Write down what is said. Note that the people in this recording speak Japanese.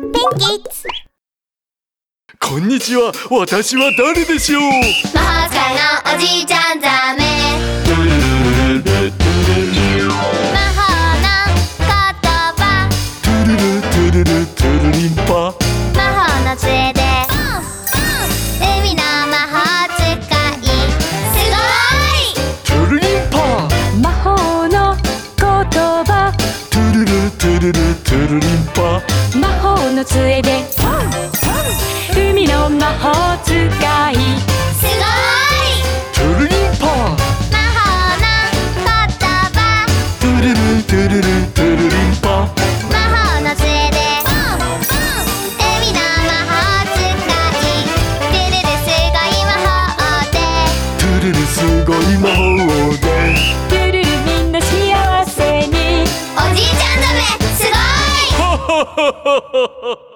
キッズ。 こんにちは、私は誰でしょう。 魔法使いのおじいちゃんザメ。魔法の言葉。 トゥルルトゥルルトゥルリンパ。 魔法の杖で海の魔法使い。すごい。 トゥルリンパ。 魔法の言葉。 トゥルルトゥルルトゥルリンパ。 魔法の杖で海の魔法使い。 すごい。 トゥルリンパ。 魔法の言葉。 トゥルルトゥルルトゥルリンパ。 魔法の杖で海の魔法使い。ルルルすごい魔法で。 トゥルルすごい魔法で。 ルルルみんな幸せに。 おじいちゃんザメすごい。 ハハハハハ。